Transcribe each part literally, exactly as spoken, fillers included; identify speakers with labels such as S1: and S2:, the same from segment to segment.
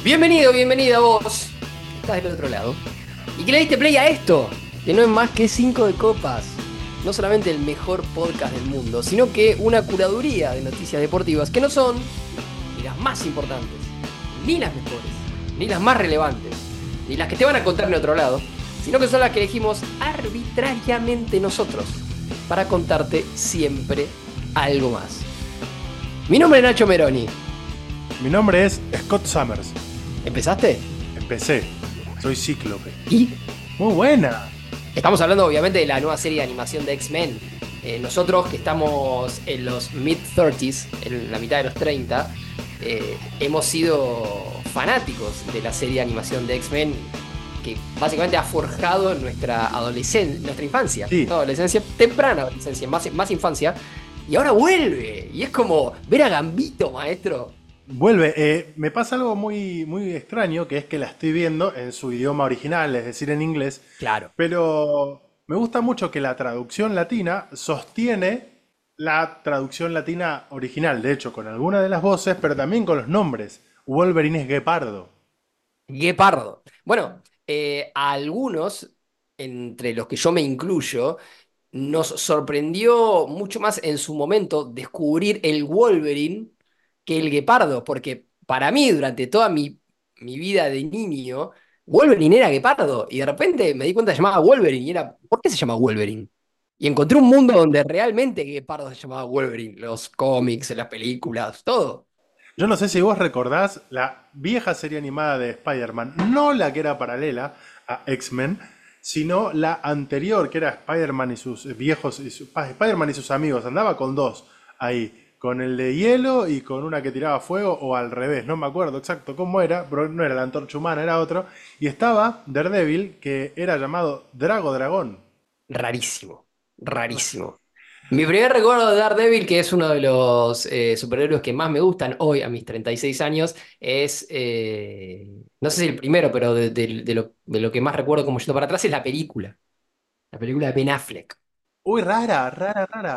S1: Bienvenido, bienvenida vos, que estás del otro lado, y que le diste play a esto, que no es más que Cinco de Copas. No solamente el mejor podcast del mundo, sino que una curaduría de noticias deportivas que no son ni las más importantes, ni las mejores, ni las más relevantes, ni las que te van a contar en otro lado, sino que son las que elegimos arbitrariamente nosotros para contarte siempre algo más. Mi nombre es Nacho Meroni.
S2: Mi nombre es Scott Summers.
S1: ¿Empezaste?
S2: Empecé. Soy Cíclope.
S1: ¿Y?
S2: Muy buena.
S1: Estamos hablando obviamente de la nueva serie de animación de X-Men. Eh, nosotros que estamos en los mid-thirties, en la mitad de los treinta, eh, hemos sido fanáticos de la serie de animación de X-Men que básicamente ha forjado nuestra adolescencia, nuestra infancia,
S2: Sí.
S1: ¿no? Adolescencia, temprana adolescencia, más, más infancia, y ahora vuelve. Y es como ver a Gambito, maestro.
S2: Vuelve. Eh, me pasa algo muy, muy extraño, que es que la estoy viendo en su idioma original, es decir, en inglés.
S1: Claro.
S2: Pero me gusta mucho que la traducción latina sostiene la traducción latina original. De hecho, con algunas de las voces, pero también con los nombres. Wolverine es Guepardo.
S1: Guepardo. Bueno, eh, a algunos, entre los que yo me incluyo, nos sorprendió mucho más en su momento descubrir el Wolverine que el Guepardo, porque para mí, durante toda mi, mi vida de niño, Wolverine era Guepardo, y de repente me di cuenta que se llamaba Wolverine, y era, ¿por qué se llama Wolverine? Y encontré un mundo donde realmente Guepardo se llamaba Wolverine, los cómics, las películas, todo.
S2: Yo no sé si vos recordás la vieja serie animada de Spider-Man, no la que era paralela a X-Men, sino la anterior, que era Spider-Man y sus viejos, y su- ah, Spider-Man y sus amigos. Andaba con dos ahí, con el de hielo y con una que tiraba fuego, o al revés, no me acuerdo exacto cómo era, pero no era la antorcha humana, era otro. Y estaba Daredevil, que era llamado Drago Dragón.
S1: Rarísimo, rarísimo. Mi primer recuerdo de Daredevil, que es uno de los eh, superhéroes que más me gustan hoy, a mis treinta y seis años, es, eh, no sé si el primero, pero de, de- de lo, de lo que más recuerdo como yendo para atrás es la película, la película de Ben Affleck.
S2: Uy, rara, rara, rara.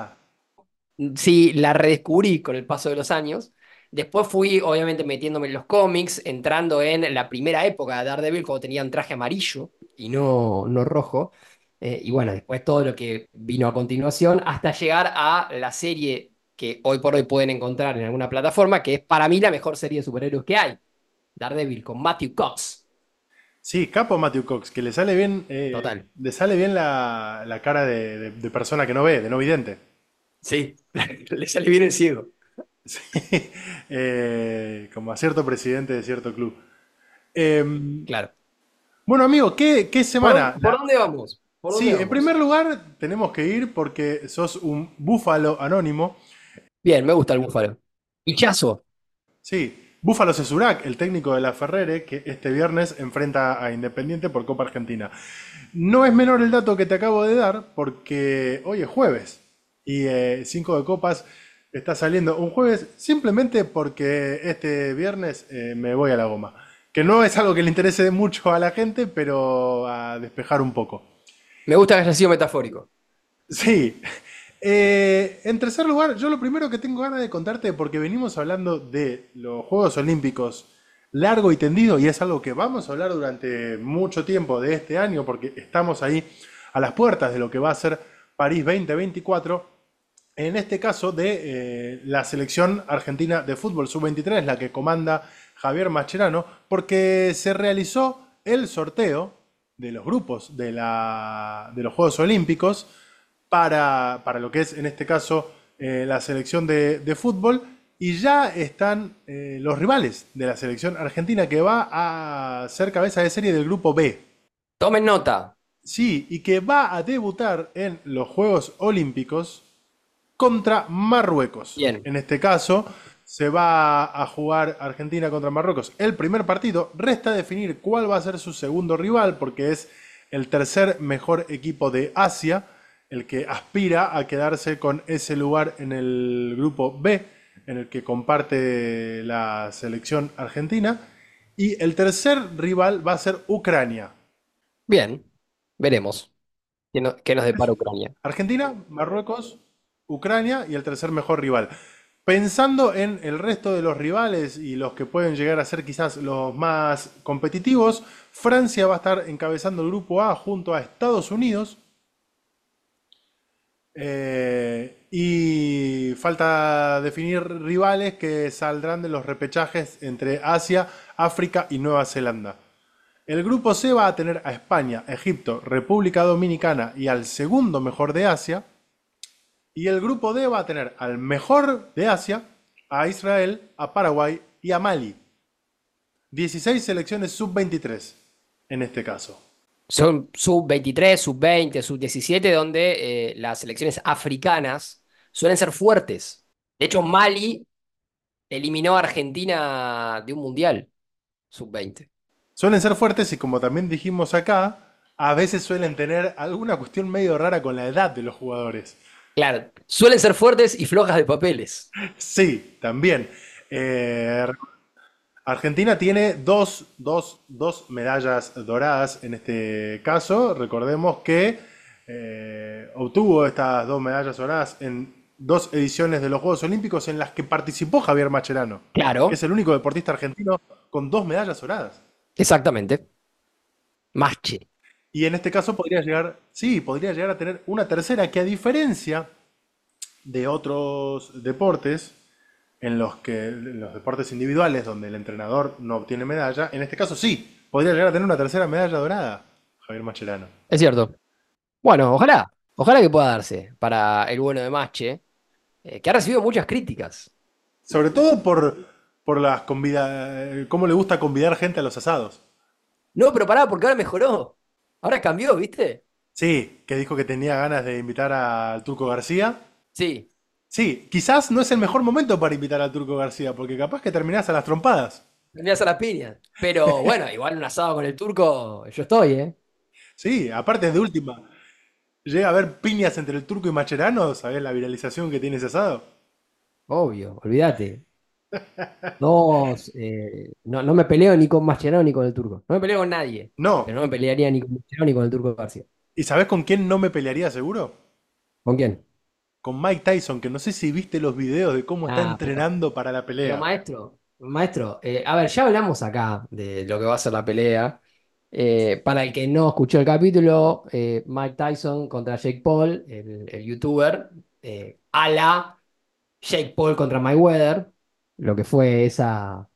S1: Sí, la redescubrí con el paso de los años. Después fui, obviamente, metiéndome en los cómics, entrando en la primera época de Daredevil, cuando tenía un traje amarillo y no, no rojo. Eh, y bueno, después todo lo que vino a continuación, hasta llegar a la serie que hoy por hoy pueden encontrar en alguna plataforma, que es para mí la mejor serie de superhéroes que hay. Daredevil, con Matthew Cox.
S2: Sí, capo Matthew Cox, que le sale bien, eh,
S1: Total.
S2: le sale bien la, la cara de, de de persona que no ve, de no vidente.
S1: Sí, le sale bien el ciego.
S2: Sí, eh, como a cierto presidente de cierto club. Eh,
S1: Claro.
S2: bueno, amigo, ¿qué, qué
S1: ¿Por,
S2: semana?
S1: dónde por
S2: La-
S1: dónde vamos? ¿Por
S2: Sí,
S1: dónde
S2: en
S1: vamos?
S2: primer lugar tenemos que ir porque sos un búfalo anónimo.
S1: Bien, me gusta el búfalo. Hichazo.
S2: Sí, Búfalo Cesurak, el técnico de la Ferrere, que este viernes enfrenta a Independiente por Copa Argentina. No es menor el dato que te acabo de dar porque hoy es jueves y eh, cinco de Copas está saliendo un jueves simplemente porque este viernes eh, me voy a la goma. Que no es algo que le interese mucho a la gente, pero a despejar un poco.
S1: Me gusta que haya sido metafórico.
S2: Sí. Eh, en tercer lugar, yo lo primero que tengo ganas de contarte, porque venimos hablando de los Juegos Olímpicos largo y tendido, y es algo que vamos a hablar durante mucho tiempo de este año, porque estamos ahí a las puertas de lo que va a ser París veinte veinticuatro. En este caso de eh, la selección argentina de fútbol sub veintitrés, la que comanda Javier Mascherano, porque se realizó el sorteo de los grupos de, la, de los Juegos Olímpicos para, para lo que es en este caso eh, la selección de, de fútbol, y ya están eh, los rivales de la selección argentina que va a ser cabeza de serie del grupo B.
S1: Tomen nota.
S2: Sí, y que va a debutar en los Juegos Olímpicos contra Marruecos.
S1: Bien.
S2: En este caso, se va a jugar Argentina contra Marruecos el primer partido. Resta definir cuál va a ser su segundo rival, porque es el tercer mejor equipo de Asia, el que aspira a quedarse con ese lugar en el grupo B, en el que comparte la selección argentina. Y el tercer rival va a ser Ucrania.
S1: Bien. Veremos. ¿Qué, no- qué nos depara Ucrania?
S2: Argentina, Marruecos, Ucrania y el tercer mejor rival. Pensando en el resto de los rivales y los que pueden llegar a ser quizás los más competitivos, Francia va a estar encabezando el grupo A junto a Estados Unidos. Eh, y falta definir rivales que saldrán de los repechajes entre Asia, África y Nueva Zelanda. El grupo C va a tener a España, Egipto, República Dominicana y al segundo mejor de Asia. Y el grupo D va a tener al mejor de Asia, a Israel, a Paraguay y a Mali. dieciséis selecciones sub veintitrés en este caso.
S1: Son sub veintitrés, sub veinte, sub diecisiete, donde eh, las selecciones africanas suelen ser fuertes. De hecho, Mali eliminó a Argentina de un mundial, sub veinte.
S2: Suelen ser fuertes y como también dijimos acá, a veces suelen tener alguna cuestión medio rara con la edad de los jugadores.
S1: Claro, suelen ser fuertes y flojas de papeles.
S2: Sí, también. Eh, Argentina tiene dos, dos, dos medallas doradas en este caso. Recordemos que eh, obtuvo estas dos medallas doradas en dos ediciones de los Juegos Olímpicos en las que participó Javier Mascherano.
S1: Claro,
S2: Es el único deportista argentino con dos medallas doradas.
S1: exactamente. Masche.
S2: Y en este caso podría llegar, sí, podría llegar a tener una tercera que a diferencia de otros deportes, en los que en los deportes individuales donde el entrenador no obtiene medalla, en este caso sí, podría llegar a tener una tercera medalla dorada, Javier Mascherano.
S1: Es cierto. Bueno, ojalá, ojalá que pueda darse para el bueno de Masche, eh, que ha recibido muchas críticas.
S2: Sobre todo por, por las convida, cómo le gusta convidar gente a los asados.
S1: No, pero pará, porque ahora mejoró. Ahora cambió, ¿viste?
S2: Sí, que dijo que tenía ganas de invitar al Turco García.
S1: Sí,
S2: Sí, quizás no es el mejor momento para invitar al Turco García, porque capaz que terminás a las trompadas.
S1: tenías a las piñas. Pero bueno, igual un asado con el turco, yo estoy, ¿eh?
S2: Sí, aparte de última, llega a haber piñas entre el Turco y Mascherano, ¿sabés la viralización que tiene ese asado?
S1: Obvio, olvídate. Dos, eh, no, no me peleo ni con Mascherano ni con el turco. No me peleo con nadie. Pero
S2: No.
S1: no me pelearía ni con Mascherano ni con el turco García.
S2: ¿Y sabés con quién no me pelearía seguro?
S1: ¿Con quién?
S2: Con Mike Tyson, que no sé si viste los videos de cómo está
S1: Ah, pero,
S2: entrenando para la
S1: pero
S2: pelea.
S1: maestro, maestro, eh, a ver, ya hablamos acá de lo que va a ser la pelea. Eh, para el que no escuchó el capítulo, eh, Mike Tyson contra Jake Paul, el, el youtuber, eh, a la Jake Paul contra Mayweather, lo que fue esa,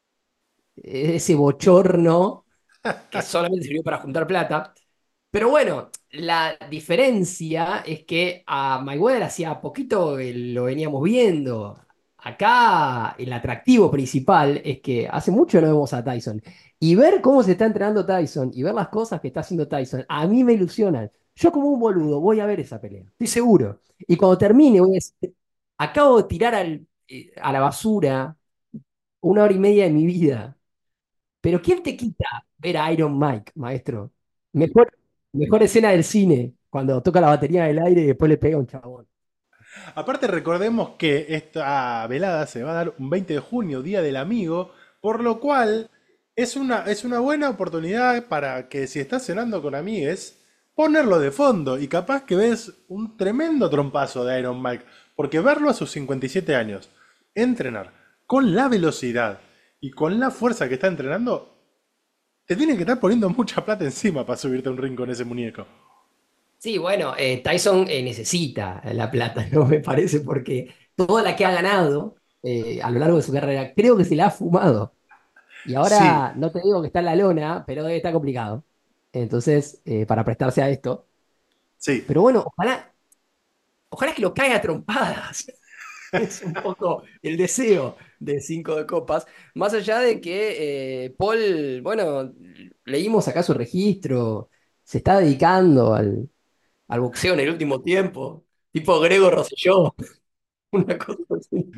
S1: ese bochorno que solamente sirvió para juntar plata. Pero bueno, la diferencia es que a Mayweather hacía poquito que lo veníamos viendo. Acá el atractivo principal es que hace mucho no vemos a Tyson. Y ver cómo se está entrenando Tyson y ver las cosas que está haciendo Tyson, a mí me ilusionan. Yo como un boludo voy a ver esa pelea, estoy seguro. Y cuando termine voy a decir, acabo de tirar al- eh, a la basura una hora y media de mi vida. Pero ¿quién te quita ver a Iron Mike, maestro? Mejor, mejor escena del cine, cuando toca la batería del aire y después le pega a un chabón.
S2: Aparte recordemos que esta velada se va a dar un veinte de junio, Día del Amigo, por lo cual es una, es una buena oportunidad para que si estás cenando con amigues, ponerlo de fondo y capaz que ves un tremendo trompazo de Iron Mike, porque verlo a sus cincuenta y siete años, entrenar con la velocidad y con la fuerza que está entrenando, te tienen que estar poniendo mucha plata encima para subirte a un ring con ese muñeco.
S1: Sí, bueno, eh, Tyson eh, necesita la plata, ¿no? Me parece, porque toda la que ha ganado eh, a lo largo de su carrera, creo que se la ha fumado. Y
S2: Sí,
S1: ahora, no te digo que está en la lona, pero debe estar complicado. Entonces, eh, para prestarse a esto.
S2: sí.
S1: Pero bueno, ojalá, ojalá que lo caiga a trompadas. Es un poco el deseo de cinco de copas. Más allá de que eh, Paul, bueno, leímos acá su registro, se está dedicando al, al boxeo en el último tiempo, tipo Gregor Rosselló, una cosa así.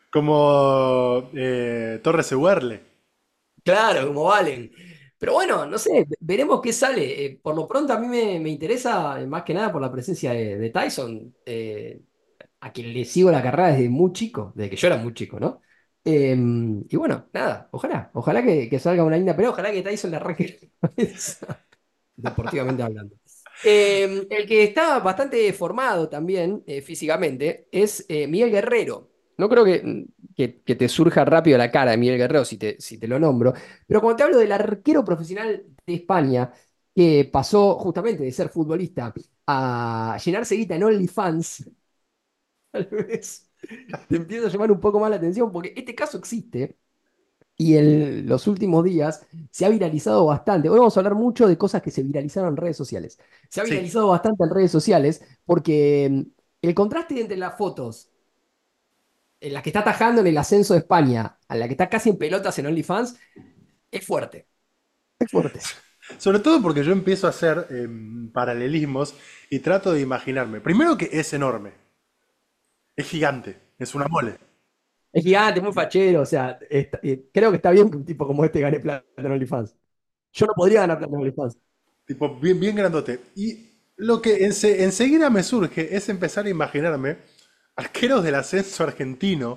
S2: Como eh, Torres Ewerle.
S1: Claro, como Valen. Pero bueno, no sé, veremos qué sale. Eh, por lo pronto a mí me, me interesa, eh, más que nada por la presencia de, de Tyson. Eh, a quien le sigo la carrera desde muy chico, desde que yo era muy chico, ¿no? Eh, y bueno, nada, ojalá, ojalá que, que salga una linda, pero ojalá que Tyson le arranque la cabeza, deportivamente hablando. Eh, el que está bastante formado también eh, físicamente es eh, Miguel Guerrero. No creo que, que, que te surja rápido a la cara de Miguel Guerrero si te, si te lo nombro, pero cuando te hablo del arquero profesional de España, que pasó justamente de ser futbolista a llenarse guita en OnlyFans, tal vez te empieza a llamar un poco más la atención, porque este caso existe y en los últimos días se ha viralizado bastante. Hoy vamos a hablar mucho de cosas que se viralizaron en redes sociales. Se ha
S2: Sí,
S1: viralizado bastante en redes sociales porque mm, el contraste entre las fotos en la que está atajando en el ascenso de España, a la que está casi en pelotas en OnlyFans, es fuerte. Es fuerte.
S2: sobre todo porque yo empiezo a hacer em, paralelismos y trato de imaginarme. Primero que es enorme, es gigante, es una mole.
S1: Es gigante, muy fachero, o sea, está- eh, creo que está bien que un tipo como este gane plata en OnlyFans. Yo no podría ganar plata en OnlyFans.
S2: Tipo, bien, bien grandote. Y lo que ense- enseguida me surge es empezar a imaginarme arqueros del ascenso argentino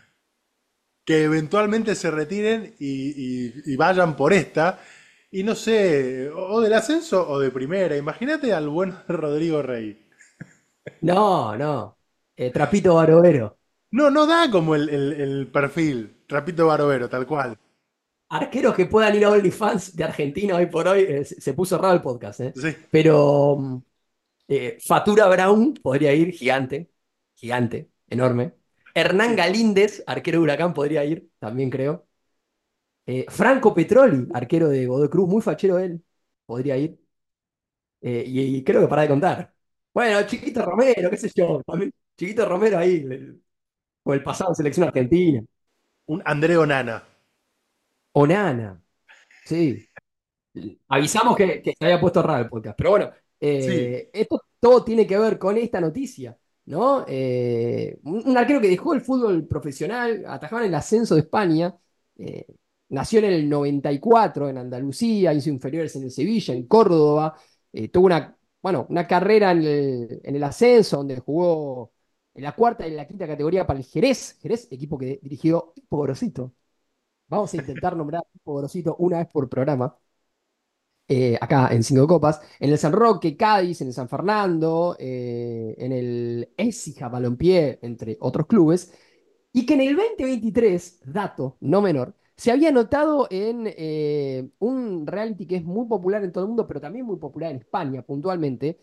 S2: que eventualmente se retiren y, y- y vayan por esta. Y no sé, o del ascenso o de primera. Imagínate al buen Rodrigo Rey.
S1: No, no. Eh, Trapito Barovero.
S2: No, no da como el, el- el perfil. Trapito Barovero, tal cual.
S1: Arqueros que puedan ir a OnlyFans de Argentina hoy por hoy, eh, se se puso raro el podcast, ¿eh?
S2: Sí,
S1: Pero mm, eh, Fatura Brown podría ir, gigante, gigante, enorme. Hernán
S2: sí.
S1: Galíndez, arquero de Huracán, podría ir, también creo. Eh, Franco Petroli, arquero de Godoy Cruz, muy fachero él, podría ir. Eh, y, y creo que para de contar. Bueno, Chiquito Romero, qué sé yo, también Chiquito Romero ahí, le- con el pasado en selección argentina.
S2: Un André Onana.
S1: Onana, sí. Avisamos que, que se había puesto raro el podcast, pero bueno,
S2: Sí,
S1: eh, esto todo tiene que ver con esta noticia, ¿no? Eh, un, un arquero que dejó el fútbol profesional, atajaba en el ascenso de España, eh, nació en el noventa y cuatro en Andalucía, hizo inferiores en el Sevilla, en Córdoba, eh, tuvo una, bueno, una carrera en el, en el ascenso, donde jugó en la cuarta y en la quinta categoría para el Jerez, Jerez, equipo que dirigió Pipo Gorosito. Vamos a intentar nombrar a Pipo Gorosito una vez por programa eh, acá en Cinco Copas, en el San Roque, Cádiz, en el San Fernando, eh, en el Écija Balompié, entre otros clubes, y que en el dos mil veintitrés, dato no menor, se había notado en eh, un reality que es muy popular en todo el mundo, pero también muy popular en España puntualmente,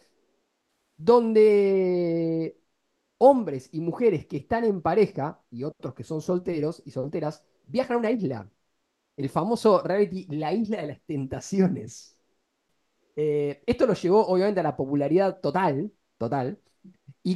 S1: donde hombres y mujeres que están en pareja y otros que son solteros y solteras viajan a una isla, el famoso reality La Isla de las Tentaciones. Eh, esto lo llevó obviamente a la popularidad total, total, y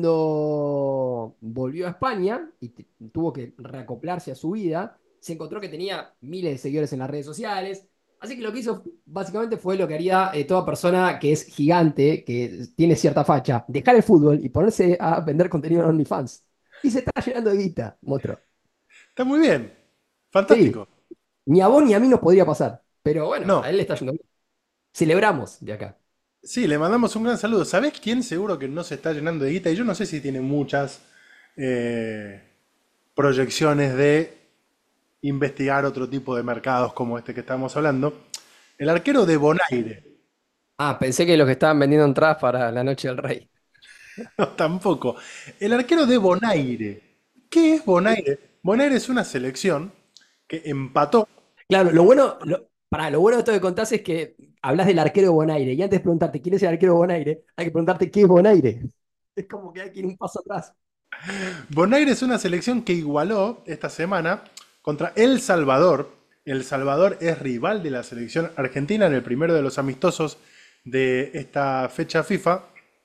S1: cuando volvió a España y t- tuvo que reacoplarse a su vida, se encontró que tenía miles de seguidores en las redes sociales, así que lo que hizo básicamente fue lo que haría eh, toda persona que es gigante, que tiene cierta facha, dejar el fútbol y ponerse a vender contenido en OnlyFans. Y se está llenando de guita, monstruo.
S2: está muy bien.
S1: Sí,
S2: Fantástico.
S1: ni a vos ni a mí nos podría pasar, pero bueno, a
S2: No,
S1: él le está yendo bien. Celebramos de acá.
S2: sí, le mandamos un gran saludo. ¿Sabés quién seguro que no se está llenando de guita? Y yo no sé si tiene muchas eh, proyecciones de investigar otro tipo de mercados como este que estamos hablando. El arquero de Bonaire.
S1: Ah, pensé que los que estaban vendiendo entradas para la Noche del Rey.
S2: No, tampoco. El arquero de Bonaire. ¿Qué es Bonaire? Bonaire es una selección que empató.
S1: Claro, lo bueno, lo, pará, lo bueno de esto que contás es que hablas del arquero de Bonaire y antes de preguntarte quién es el arquero de Bonaire, hay que preguntarte qué es Bonaire. Es como que hay que ir un paso atrás.
S2: Bonaire es una selección que igualó esta semana contra El Salvador. El Salvador es rival de la selección argentina en el primero de los amistosos de esta fecha FIFA.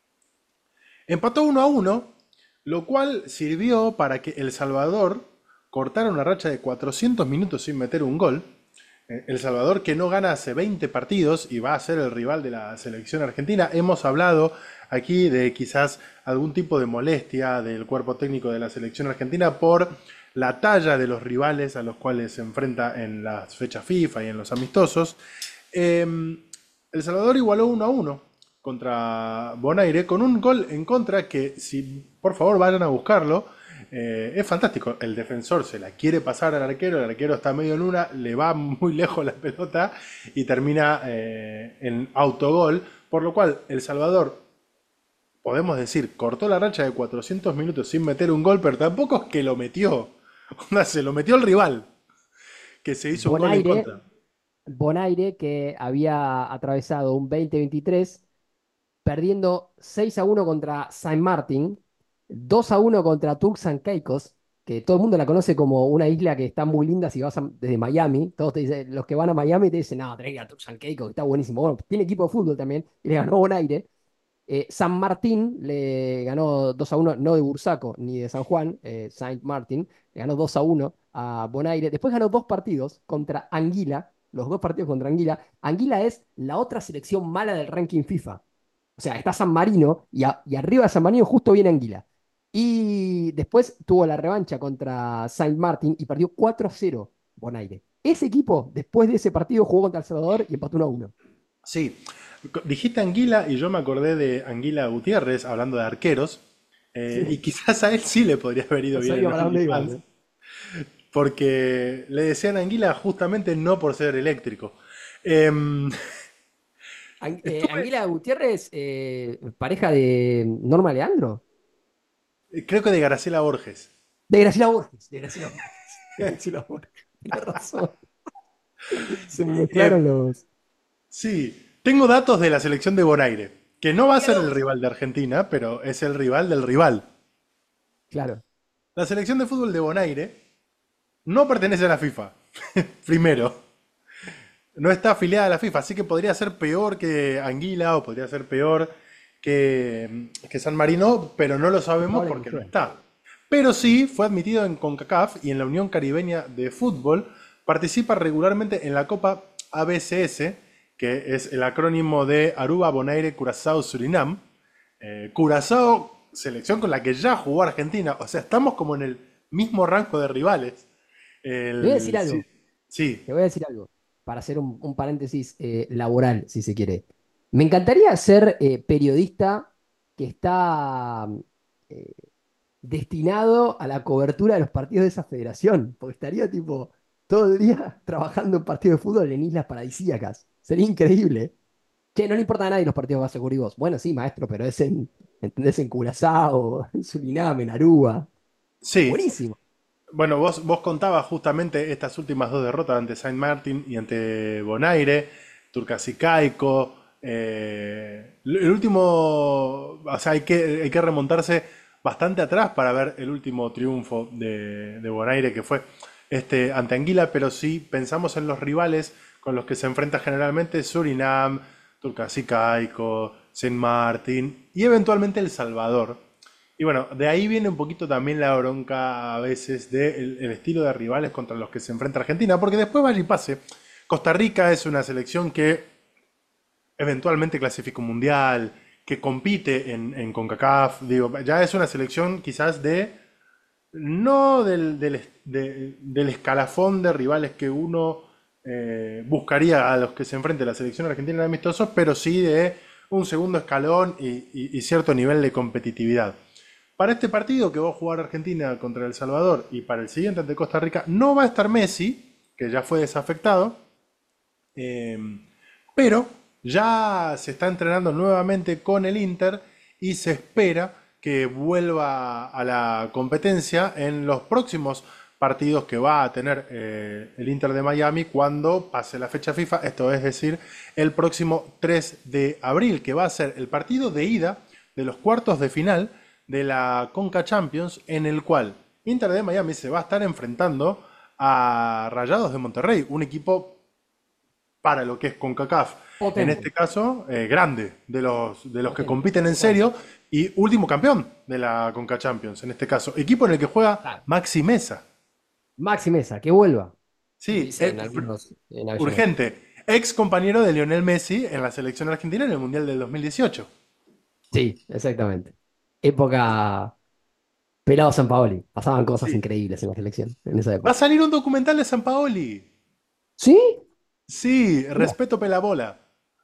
S2: Empató uno a uno, lo cual sirvió para que El Salvador cortara una racha de cuatrocientos minutos sin meter un gol. Eh, El Salvador que no gana hace veinte partidos y va a ser el rival de la selección argentina. Hemos hablado aquí de quizás algún tipo de molestia del cuerpo técnico de la selección argentina por la talla de los rivales a los cuales se enfrenta en las fechas FIFA y en los amistosos. Eh, El Salvador igualó uno a uno contra Bonaire con un gol en contra que, si por favor vayan a buscarlo, eh, es fantástico. El defensor se la quiere pasar al arquero, el arquero está medio en una, le va muy lejos la pelota y termina eh, en autogol, por lo cual El Salvador podemos decir, cortó la racha de cuatrocientos minutos sin meter un gol, pero tampoco es que lo metió. Onda, se lo metió el rival, que se hizo un gol en
S1: Bonaire,
S2: contra.
S1: Bonaire que había atravesado un dos mil veintitrés perdiendo seis a uno contra Saint Martin, dos a uno contra Turks and Caicos, que todo el mundo la conoce como una isla que está muy linda si vas a- desde Miami. Todos te dicen, los que van a Miami te dicen, no, tenés que ir a Turks and Caicos, que está buenísimo. Bueno, tiene equipo de fútbol también, y le ganó Bonaire. Eh, San Martín le ganó dos a uno, no de Bursaco ni de San Juan, eh, Saint Martin, le ganó dos a uno a Bonaire. Después ganó dos partidos contra Anguila, los dos partidos contra Anguila. Anguila es la otra selección mala del ranking FIFA. O sea, está San Marino y, a- y arriba de San Marino justo viene Anguila. Y después tuvo la revancha contra Saint Martin y perdió cuatro a cero Bonaire. Ese equipo, después de ese partido, jugó contra El Salvador y empató uno a uno.
S2: Sí, co- dijiste Anguila y yo me acordé de Anguila Gutiérrez, hablando de arqueros, eh, y
S1: Sí,
S2: quizás a él sí le podría haber ido
S1: no
S2: bien
S1: sabía
S2: en
S1: para dónde ibas,
S2: OnlyFans,
S1: ¿eh?
S2: porque le decían Anguila justamente no por ser eléctrico. Em,
S1: An- eh,
S2: estuve,
S1: Anguila Gutiérrez, eh, pareja de Norma Leandro.
S2: creo que de Graciela Borges.
S1: De Graciela Borges. De Graciela Borges. De Graciela Borges. Tienes razón. Se me
S2: Em,
S1: mezclaron los.
S2: sí, tengo datos de la selección de Bonaire, que no va a ser el
S1: Dígalos.
S2: rival de Argentina, pero es el rival del rival.
S1: Claro.
S2: La selección de fútbol de Bonaire no pertenece a la FIFA, primero. No está afiliada a la FIFA, así que podría ser peor que Anguila o podría ser peor que, que San Marino, pero no lo
S1: Es
S2: sabemos
S1: probable que
S2: porque no
S1: sea.
S2: está. Pero sí fue admitido en CONCACAF y en la Unión Caribeña de Fútbol. Participa regularmente en la Copa A B C S, que es el acrónimo de Aruba, Bonaire, Curazao, Surinam. Eh, Curazao, selección con la que ya jugó Argentina. O sea, estamos como en el mismo rango de rivales.
S1: Te voy a decir
S2: El, sí,
S1: algo.
S2: sí,
S1: Te voy a decir algo. Para hacer un, un paréntesis eh, laboral, si se quiere. Me encantaría ser eh, periodista que está eh, destinado a la cobertura de los partidos de esa federación, porque estaría tipo todo el día trabajando en partidos de fútbol en islas paradisíacas. Sería increíble. Che, no le importa a nadie los partidos que vas a cubrir vos. Bueno, sí, maestro, pero es en, ¿entendés? En Curazao, en Surinam, en Aruba.
S2: sí.
S1: Buenísimo.
S2: Bueno, vos, vos contabas justamente estas últimas dos derrotas ante Saint Martin y ante Bonaire, Turcasicaico. Eh, el último, o sea, hay que, hay que remontarse bastante atrás para ver el último triunfo de, de Bonaire, que fue este, ante Anguila, pero si pensamos en los rivales con los que se enfrenta generalmente, Surinam, Turcasicaico, Saint Martin y eventualmente El Salvador. Y bueno, de ahí viene un poquito también la bronca a veces del el estilo de rivales contra los que se enfrenta Argentina, porque después vaya y pase. Costa Rica es una selección que eventualmente clasifica un mundial, que compite en, en CONCACAF, digo, ya es una selección quizás de, no del, del, es- de- del escalafón de rivales que uno eh, buscaría a los que se enfrente la selección argentina en amistosos, pero sí de un segundo escalón y, y- y cierto nivel de competitividad. Para este partido que va a jugar Argentina contra El Salvador y para el siguiente ante Costa Rica no va a estar Messi, que ya fue desafectado, eh, pero ya se está entrenando nuevamente con el Inter y se espera que vuelva a la competencia en los próximos partidos que va a tener eh, el Inter de Miami cuando pase la fecha FIFA, esto es decir, el próximo tres de abril, que va a ser el partido de ida de los cuartos de final de la Conca Champions, en el cual Inter de Miami se va a estar enfrentando a Rayados de Monterrey, un equipo para lo que es CONCACAF. En este
S1: Potente,
S2: caso, eh, grande, de los, de los que
S1: potente,
S2: compiten en
S1: tal cual.
S2: serio y último campeón de la CONCA Champions, en este caso. Equipo en el que juega
S1: Claro.
S2: Maxi Mesa.
S1: Maxi Mesa, que vuelva,
S2: Sí,
S1: dicen
S2: eh,
S1: algunos en Avellaneda.
S2: urgente. Ex compañero de Lionel Messi en la selección argentina en el Mundial del dos mil dieciocho.
S1: Sí, exactamente. Época pelado Paoli. Pasaban cosas
S2: Sí.
S1: increíbles en la selección en esa
S2: Va a
S1: época.
S2: salir un documental de San Paoli.
S1: ¿Sí?
S2: Sí,
S1: Mirá,
S2: respeto pelabola.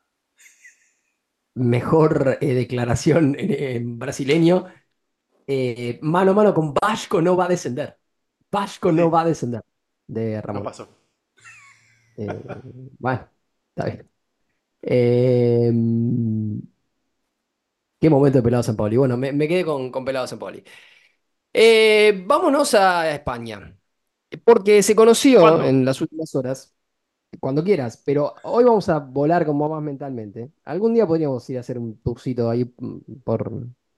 S1: mejor eh, declaración en, en brasileño. Eh, mano a mano con Vasco no va a descender. Vasco no
S2: Sí,
S1: va a descender de
S2: no
S1: Ramón.
S2: pasó.
S1: Eh, bueno, está bien. Eh, Qué momento de Pelado San Paoli. Bueno, me, me quedé con, con Pelado San Paoli. Eh, vámonos a España. Porque se conoció
S2: ¿Cuándo?
S1: en las últimas horas, cuando quieras, pero hoy vamos a volar como más mentalmente. Algún día podríamos ir a hacer un tourcito ahí mm, por,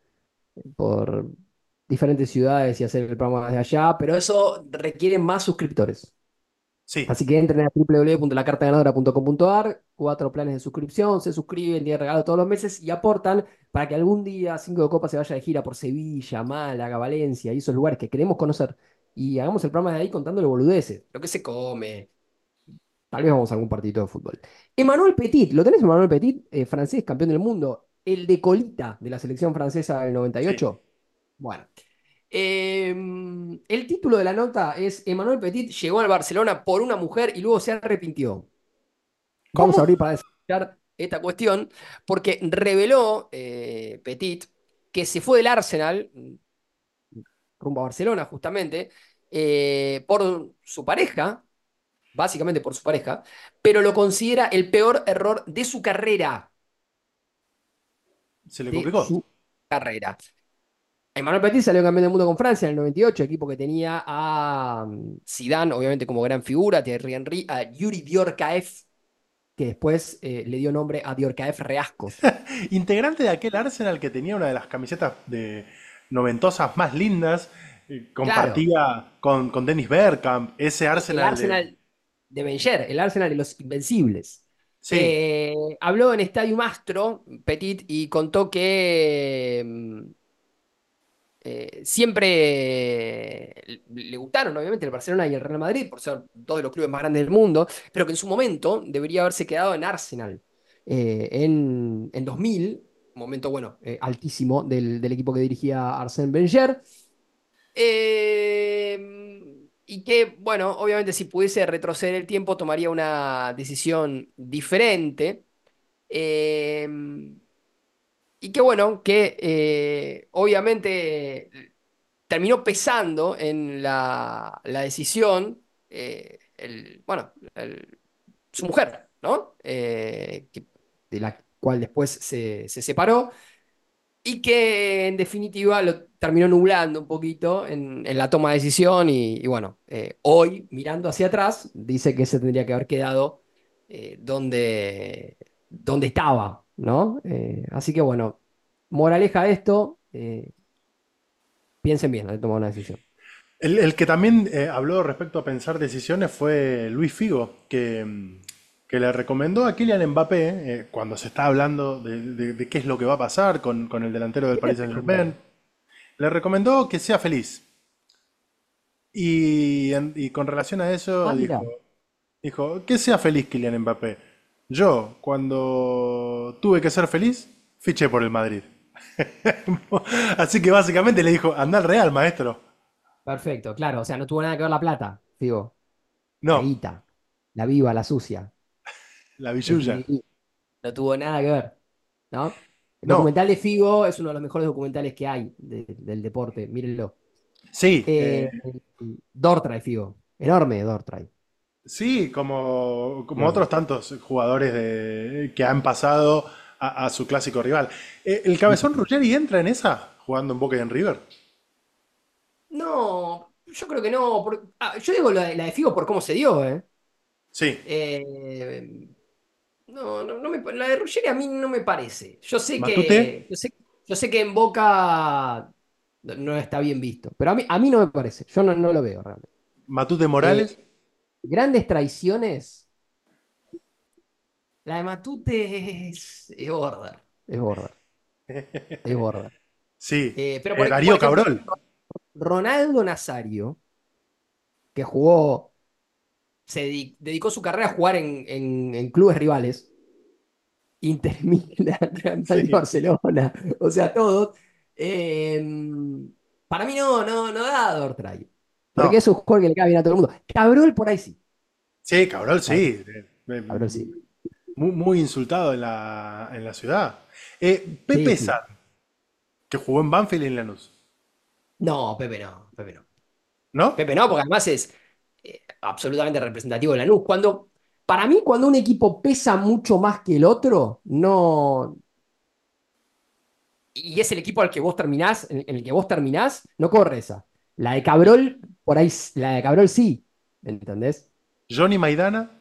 S1: por diferentes ciudades y hacer el programa desde allá, pero eso requiere más suscriptores.
S2: Sí.
S1: Así que entren a w w w punto la carta ganadora punto com punto a r, cuatro planes de suscripción, se suscriben, tienen regalo todos los meses y aportan para que algún día Cinco de Copas se vaya de gira por Sevilla, Málaga, Valencia y esos lugares que queremos conocer. Y hagamos el programa de ahí contándole boludeces, lo que se come, tal vez vamos a algún partidito de fútbol. Emmanuel Petit, ¿lo tenés Emmanuel Petit? Eh, francés, campeón del mundo, el de colita de la selección francesa del noventa y
S2: Sí.
S1: ocho. Bueno. Eh, el título de la nota es Emmanuel Petit llegó al Barcelona por una mujer y luego se arrepintió. Vamos a
S2: ¿Cómo?
S1: abrir para desarrollar esta cuestión porque reveló eh, Petit que se fue del Arsenal rumbo a Barcelona justamente eh, por su pareja, básicamente por su pareja, pero lo considera el peor error de su carrera,
S2: Se le
S1: de
S2: complicó.
S1: su carrera. Emmanuel Petit salió campeón del mundo con Francia en el noventa y ocho, equipo que tenía a mm, Zidane, obviamente como gran figura, a Thierry Henry, a Yuri Diorcaeff, que después eh, le dio nombre a Diorcaeff Reascos.
S2: Integrante de aquel Arsenal que tenía una de las camisetas de noventosas más lindas, eh,
S1: Claro,
S2: compartía con, con Dennis Bergkamp, ese
S1: el
S2: Arsenal de...
S1: Arsenal de Wenger, el Arsenal de los Invencibles.
S2: Sí,
S1: Eh, habló en Estadio Mastro, Petit, y contó que mm, eh, siempre le gustaron, obviamente, el Barcelona y el Real Madrid, por ser dos de los clubes más grandes del mundo, pero que en su momento debería haberse quedado en Arsenal. Eh, en, en dos mil, momento, bueno, eh, altísimo del, del equipo que dirigía Arsène Wenger. Eh, y que, bueno, obviamente si pudiese retroceder el tiempo tomaría una decisión diferente. Eh, y que bueno, que eh, obviamente terminó pesando en la, la decisión, eh, el, bueno, el- su mujer, ¿no? Eh, que- de la cual después se, se separó y que en definitiva lo terminó nublando un poquito en, en la toma de decisión y, y bueno, eh, hoy mirando hacia atrás dice que se tendría que haber quedado eh, donde, donde estaba, ¿no? Eh, así que bueno, moraleja de esto, eh, piensen bien al tomar una decisión.
S2: El, el que también eh, habló respecto a pensar decisiones fue Luis Figo, que, mm, que le recomendó a Kylian Mbappé, eh, cuando se está hablando de, de- de qué es lo que va a pasar con, con el delantero del
S1: ¿Qué le
S2: Paris Saint-Germain,
S1: recomendó?
S2: le recomendó que sea feliz. Y, en- y con relación a eso
S1: Ah, mira,
S2: dijo, dijo, que sea feliz Kylian Mbappé. Yo, cuando tuve que ser feliz, fiché por el Madrid. Así que básicamente le dijo, anda al Real, maestro.
S1: perfecto, claro, o sea, no tuvo nada que ver la plata, digo, la
S2: No,
S1: guita, la viva, la sucia,
S2: la
S1: el
S2: billulla.
S1: dinero, no tuvo nada que ver, ¿no? El
S2: No,
S1: documental de Figo es uno de los mejores documentales que hay de- del deporte, mírenlo.
S2: sí,
S1: Eh,
S2: eh,
S1: Dortray, Figo, enorme Dortray,
S2: sí, como, como
S1: enorme.
S2: otros tantos jugadores de, que han pasado a, a su clásico rival. Eh, ¿El
S1: Sí, sí,
S2: Cabezón
S1: sí.
S2: Ruggeri entra en esa, jugando en Boca y en River?
S1: No, yo creo que no. por- ah, yo digo la de, la de Figo por cómo se dio, ¿eh?
S2: Sí,
S1: Eh, no, no, no me, la de Ruggeri a mí no me parece. Yo sé
S2: Matute,
S1: que, yo sé, yo sé que en Boca no no está bien visto, pero a mí, a mí no me parece. Yo no, no lo veo realmente.
S2: Matute
S1: Eh,
S2: Morales,
S1: grandes traiciones. La de Matute es, es border. Es border. Es border.
S2: sí,
S1: Eh, pero
S2: eh,
S1: por, por
S2: Darío
S1: ejemplo,
S2: Cabrol.
S1: Ronaldo Nazario, que jugó, se dedi- dedicó su carrera a jugar en, en- en clubes rivales, Inter Milan, Real Madrid,
S2: Sí,
S1: Barcelona, o sea, todos. eh, para mí no, no, no da Dortray. Porque
S2: no,
S1: es un jugador que le cae bien a todo el mundo. Cabrol por ahí sí.
S2: sí, Cabrol
S1: Cabrol,
S2: sí, eh, eh,
S1: Cabrol sí.
S2: muy, muy insultado en la, en la ciudad. Eh,
S1: Sí,
S2: Pepe
S1: sí.
S2: San, que jugó en Banfield y en Lanús,
S1: No, Pepe no, Pepe no.
S2: ¿no?
S1: Pepe no, porque además es eh, absolutamente representativo de Lanús. Cuando, para mí, cuando un equipo pesa mucho más que el otro, no, y es el equipo al que vos terminás, en, en el que vos terminás, no corre esa. La de Cabrol, por ahí, s- la de Cabrol sí, ¿entendés?
S2: Johnny Maidana,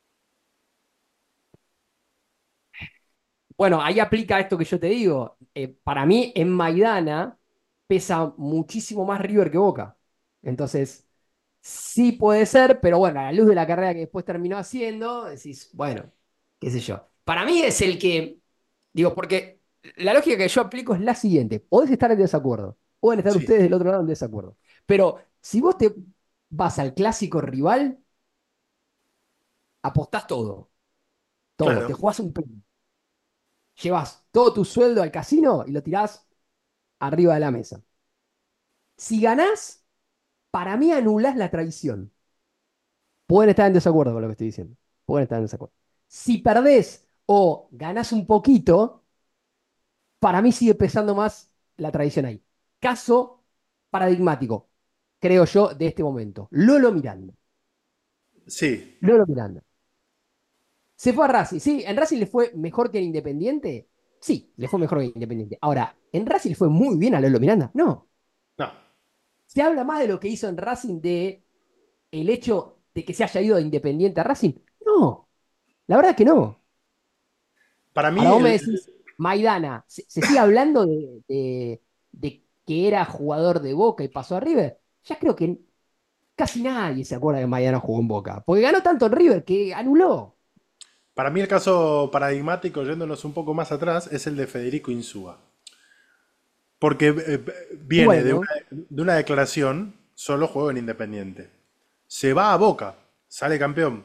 S1: Bueno, ahí aplica esto que yo te digo. Eh, para mí, en Maidana pesa muchísimo más River que Boca. Entonces, sí puede ser, pero bueno, a la luz de la carrera que después terminó haciendo, decís, bueno, qué sé yo. Para mí es el que, digo, porque la lógica que yo aplico es la siguiente. Podés estar en desacuerdo, pueden estar
S2: sí,
S1: ustedes del otro lado en desacuerdo. Pero si vos te vas al clásico rival, apostás todo, todo, te
S2: claro.
S1: jugás un premio. Llevas todo tu sueldo al casino y lo tirás arriba de la mesa. Si ganás, para mí anulás la traición. Pueden estar en desacuerdo con lo que estoy diciendo. Pueden estar en desacuerdo. Si perdés o ganás un poquito, para mí sigue pesando más la tradición ahí. Caso paradigmático, creo yo, de este momento. Lolo Miranda.
S2: Sí,
S1: Lolo Miranda. Se fue a Racing. Sí, en Racing le fue mejor que en Independiente. Sí, le fue mejor que en Independiente. Ahora, ¿en Racing le fue muy bien a Lolo Miranda? No.
S2: no.
S1: Se habla más de lo que hizo en Racing de el hecho de que se haya ido de Independiente a Racing. No, la verdad que no.
S2: Para
S1: Ahora
S2: mí,
S1: vos me
S2: el,
S1: decís, Maidana, ¿se, se sigue hablando de, de- de que era jugador de Boca y pasó a River? Ya creo que casi nadie se acuerda que Maidana jugó en Boca, porque ganó tanto en River que anuló.
S2: para mí el caso paradigmático, yéndonos un poco más atrás, es el de Federico Insúa. Porque eh, viene de una,
S1: Bueno,
S2: de una declaración, solo juego en Independiente. Se va a Boca, sale campeón,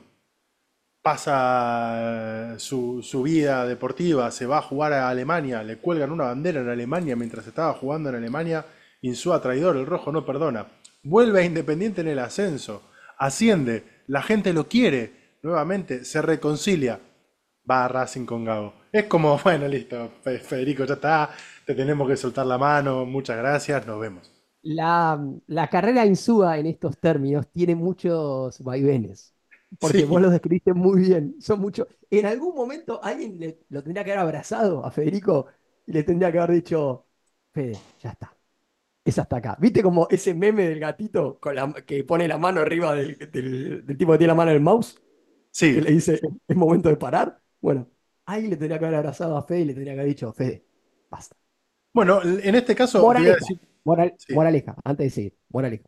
S2: pasa su, su vida deportiva, se va a jugar a Alemania, le cuelgan una bandera en Alemania mientras estaba jugando en Alemania, Insúa traidor, el rojo no perdona. Vuelve a Independiente en el ascenso, asciende, la gente lo quiere, nuevamente se reconcilia, va a Racing con Gago. Es como, bueno, listo, Federico, ya está, te tenemos que soltar la mano, muchas gracias, nos vemos.
S1: la, la carrera Insúa en estos términos tiene muchos vaivenes, porque vos
S2: Sí,
S1: los describiste muy bien. Son muchos. En algún momento alguien le- lo tendría que haber abrazado a Federico y le tendría que haber dicho, Fede, ya está. Es hasta acá. ¿Viste como ese meme del gatito con la, que pone la mano arriba del, del- del tipo que tiene la mano en el mouse? Que
S2: sí.
S1: le dice, es momento de parar. Bueno, ahí le tendría que haber abrazado a Fede y le tendría que haber dicho, Fede, basta.
S2: Bueno, en este caso te voy a
S1: Moraleja,
S2: decir,
S1: moral-
S2: sí,
S1: moraleja, antes de seguir, moraleja.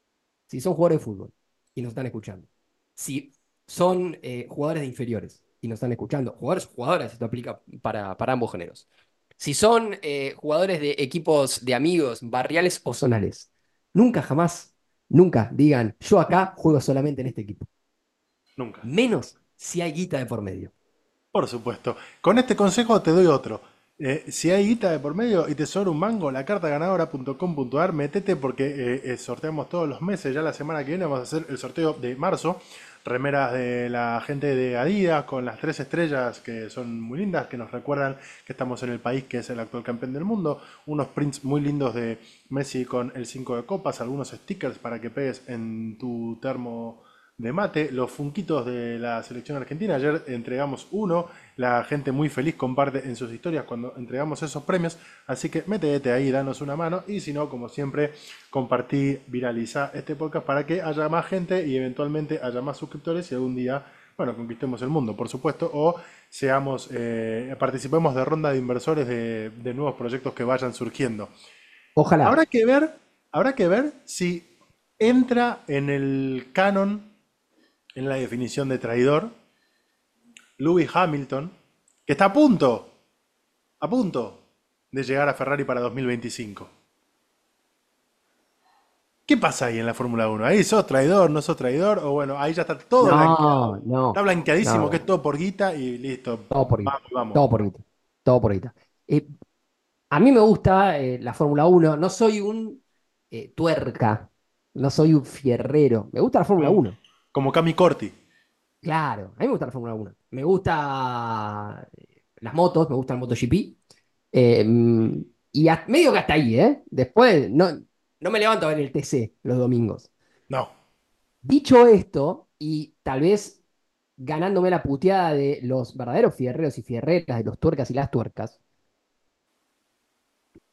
S1: Si son jugadores de fútbol y nos están escuchando, si son eh, jugadores de inferiores y nos están escuchando, jugadores o jugadoras, esto aplica para, para ambos géneros. Si son eh, jugadores de equipos de amigos, barriales o zonales, nunca jamás, nunca digan, yo acá juego solamente en este equipo.
S2: nunca.
S1: Menos si hay guita de por medio.
S2: Por supuesto. Con este consejo te doy otro. Eh, si hay guita de por medio y te sobra un mango, la carta ganadora punto com punto ar, metete porque eh, eh, sorteamos todos los meses. Ya la semana que viene vamos a hacer el sorteo de marzo. Remeras de la gente de Adidas con las tres estrellas que son muy lindas, que nos recuerdan que estamos en el país que es el actual campeón del mundo. Unos prints muy lindos de Messi con el cinco de copas, algunos stickers para que pegues en tu termo de mate, los funquitos de la selección argentina. Ayer entregamos uno, la gente muy feliz comparte en sus historias cuando entregamos esos premios, así que métete ahí, danos una mano y si no, como siempre, compartí, viraliza este podcast para que haya más gente y eventualmente haya más suscriptores y algún día, bueno, conquistemos el mundo, por supuesto, o seamos, eh, participemos de ronda de inversores de, de nuevos proyectos que vayan surgiendo.
S1: Ojalá.
S2: Habrá que ver, habrá que ver si entra en el canon en la definición de traidor, Lewis Hamilton, que está a punto, a punto de llegar a Ferrari para dos mil veinticinco. ¿Qué pasa ahí en la Fórmula uno? ¿Ahí sos traidor, no sos traidor? O bueno, ahí ya está todo
S1: No,
S2: blanqueado. Está
S1: no,
S2: blanqueadísimo que es
S1: no.
S2: todo por guita y listo.
S1: Todo por guita.
S2: Vamos, vamos.
S1: Todo por guita. Todo por guita. Eh, a mí me gusta eh, la Fórmula Uno. No soy un eh, tuerca. No soy un fierrero. Me gusta la Fórmula
S2: Como,
S1: Uno.
S2: como Cami Corti.
S1: Claro, a mí me gusta la Fórmula Uno. Me gusta eh, las motos, me gusta el MotoGP. Eh, mm, y a- medio que hasta ahí, ¿eh? Después no, no me levanto a ver el T C los domingos.
S2: No.
S1: Dicho esto, y tal vez ganándome la puteada de los verdaderos fierreros y fierreras, de los tuercas y las tuercas,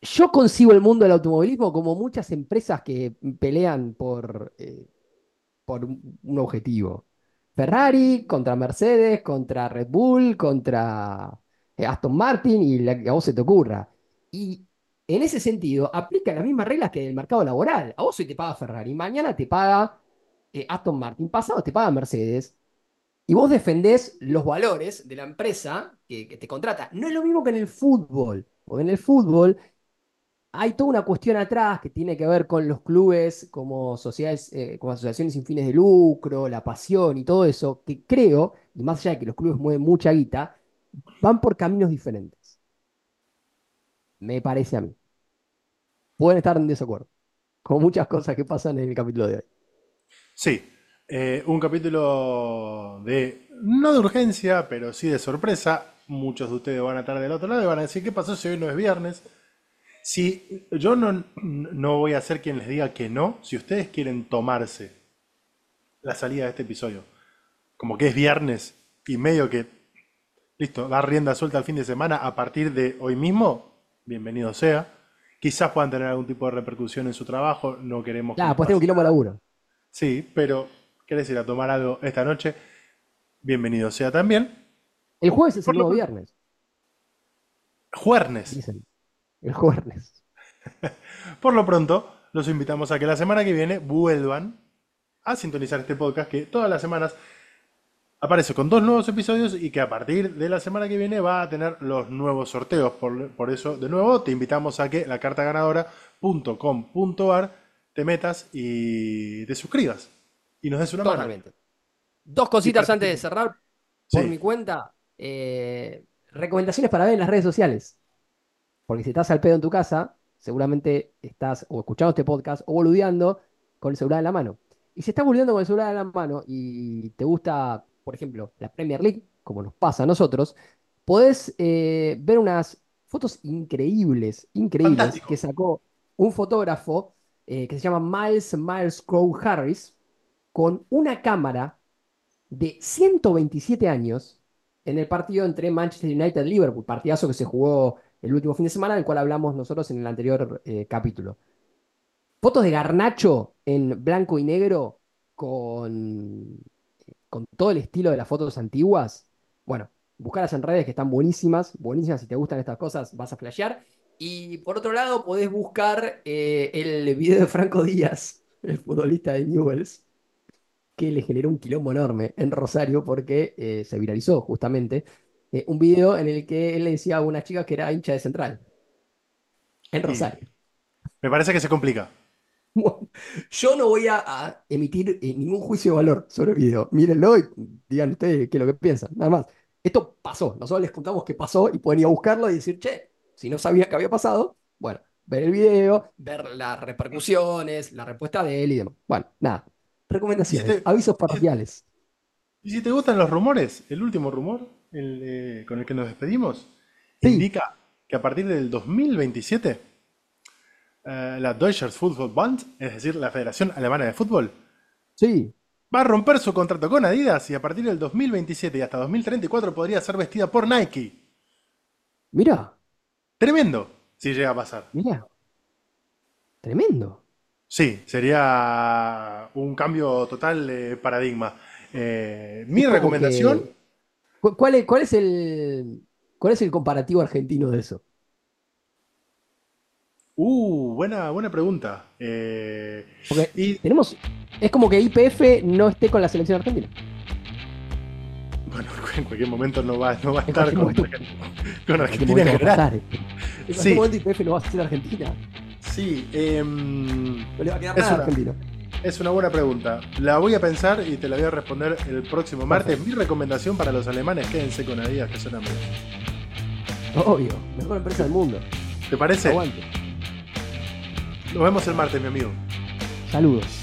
S1: yo concibo el mundo del automovilismo como muchas empresas que pelean por, eh, por un un objetivo. Ferrari contra Mercedes, contra Red Bull, contra eh, Aston Martin y la que a vos se te ocurra. Y en ese sentido, aplica las mismas reglas que el mercado laboral. A vos hoy te paga Ferrari, mañana te paga eh, Aston Martin, pasado te paga Mercedes, y vos defendés los valores de la empresa que, que te contrata. No es lo mismo que en el fútbol, porque en el fútbol hay toda una cuestión atrás que tiene que ver con los clubes como sociedades, eh, como asociaciones sin fines de lucro, la pasión y todo eso, que creo, y más allá de que los clubes mueven mucha guita, van por caminos diferentes. Me parece a mí. Pueden estar en desacuerdo, como muchas cosas que pasan en el capítulo de hoy.
S2: Sí, eh, un capítulo de, no de urgencia, pero sí de sorpresa. Muchos de ustedes van a estar del otro lado y van a decir, ¿qué pasó si hoy no es viernes? Si yo no, no voy a ser quien les diga que no, si ustedes quieren tomarse la salida de este episodio, como que es viernes y medio que, listo, dar rienda suelta al fin de semana a partir de hoy mismo, bienvenido sea. Quizás puedan tener algún tipo de repercusión en su trabajo, no queremos que
S1: Claro,
S2: les
S1: pues tengo un
S2: pase
S1: quilombo de
S2: nada.
S1: laburo.
S2: Sí, pero querés ir a tomar algo esta noche, bienvenido sea también.
S1: El jueves es el
S2: Por lo
S1: nuevo
S2: pronto,
S1: viernes,
S2: juernes.
S1: dicen. El jueves.
S2: Por lo pronto, los invitamos a que la semana que viene vuelvan a sintonizar este podcast que todas las semanas aparece con dos nuevos episodios y que a partir de la semana que viene va a tener los nuevos sorteos. Por, por eso, de nuevo, te invitamos a que la carta ganadora punto com punto ar te metas y te suscribas y nos des una mano.
S1: Totalmente. Dos
S2: Y
S1: cositas antes de
S2: participes.
S1: cerrar, por
S2: Sí,
S1: mi cuenta. Eh, recomendaciones para ver en las redes sociales. Porque si estás al pedo en tu casa, seguramente estás o escuchando este podcast o boludeando con el celular en la mano. Y si estás boludeando con el celular en la mano y te gusta, por ejemplo, la Premier League, como nos pasa a nosotros, podés eh, ver unas fotos increíbles, increíbles, que
S2: fantástico.
S1: sacó un fotógrafo eh, que se llama Miles Miles Crow Harris con una cámara de ciento veintisiete años en el partido entre Manchester United y Liverpool, partidazo que se jugó el último fin de semana, del cual hablamos nosotros en el anterior eh, capítulo. Fotos de Garnacho en blanco y negro con, con todo el estilo de las fotos antiguas. Bueno, buscarlas en redes que están buenísimas, buenísimas. Si te gustan estas cosas, vas a flashear. Y por otro lado, podés buscar eh, el video de Franco Díaz, el futbolista de Newell's, que le generó un quilombo enorme en Rosario porque eh, se viralizó justamente eh, un video en el que él le decía a una chica que era hincha de Central, en
S2: Y
S1: Rosario.
S2: me parece que se complica.
S1: Bueno, yo no voy a, a emitir eh, ningún juicio de valor sobre el video. Mírenlo y digan ustedes qué es lo que piensan. Nada más. Esto pasó. Nosotros les contamos que pasó y pueden ir a buscarlo y decir, che, si no sabías que había pasado, bueno, ver el video, ver las repercusiones, la respuesta de él y demás. Bueno, nada.
S2: ¿Y si
S1: Recomendaciones,
S2: te,
S1: avisos
S2: y si-
S1: parroquiales.
S2: y si te gustan los rumores? El último rumor, el, eh, con el que nos despedimos,
S1: Sí,
S2: indica que a partir del dos mil veintisiete, eh, la Deutsches Fußballbund, es decir, la Federación Alemana de Fútbol,
S1: sí.
S2: va a romper su contrato con Adidas y a partir del dos mil veintisiete y hasta dos mil treinta y cuatro podría ser vestida por Nike.
S1: Mira,
S2: Tremendo, si llega a pasar.
S1: mira, tremendo.
S2: Sí, sería un cambio total de paradigma. Eh, mi
S1: Es como
S2: recomendación,
S1: que, cu- ¿cuál es, cuál es el, cuál es el comparativo argentino de eso?
S2: uh, buena, buena pregunta. Eh,
S1: Porque
S2: y
S1: tenemos, es como que Y P F no esté con la selección argentina.
S2: bueno, en cualquier momento no va, no va a
S1: En
S2: estar
S1: cualquier
S2: con,
S1: momento,
S2: con
S1: en cualquier
S2: Argentina en
S1: momento va a
S2: general.
S1: pasar esto. En cualquier
S2: Sí,
S1: momento Y P F no va a ser Argentina.
S2: sí. em,
S1: No le va a quedar
S2: es
S1: nada a
S2: una,
S1: Argentina.
S2: es una buena pregunta. La voy a pensar y te la voy a responder el próximo martes.
S1: Perfecto.
S2: Mi recomendación para los alemanes, quédense con Adidas, que suena bien.
S1: Obvio, mejor empresa del mundo.
S2: ¿Te parece?
S1: Aguante.
S2: Nos vemos el martes, mi amigo.
S1: Saludos.